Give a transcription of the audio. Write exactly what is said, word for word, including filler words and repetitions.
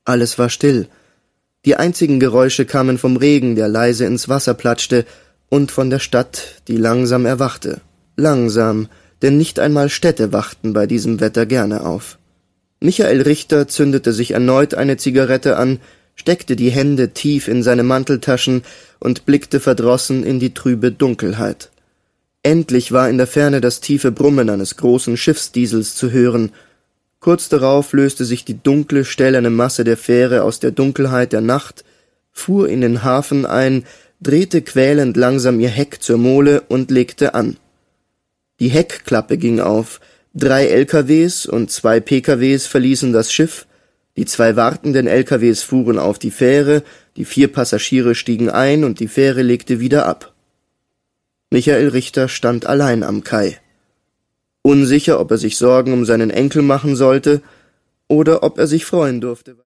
Alles war still. Die einzigen Geräusche kamen vom Regen, der leise ins Wasser platschte, und von der Stadt, die langsam erwachte. Langsam, denn nicht einmal Städte wachten bei diesem Wetter gerne auf. Michael Richter zündete sich erneut eine Zigarette an, steckte die Hände tief in seine Manteltaschen und blickte verdrossen in die trübe Dunkelheit. Endlich war in der Ferne das tiefe Brummen eines großen Schiffsdiesels zu hören. Kurz darauf löste sich die dunkle, stählerne Masse der Fähre aus der Dunkelheit der Nacht, fuhr in den Hafen ein, drehte quälend langsam ihr Heck zur Mole und legte an. Die Heckklappe ging auf, drei L K Ws und zwei P K Ws verließen das Schiff, die zwei wartenden L K Ws fuhren auf die Fähre, die vier Passagiere stiegen ein und die Fähre legte wieder ab. Michael Richter stand allein am Kai. Unsicher, ob er sich Sorgen um seinen Enkel machen sollte oder ob er sich freuen durfte.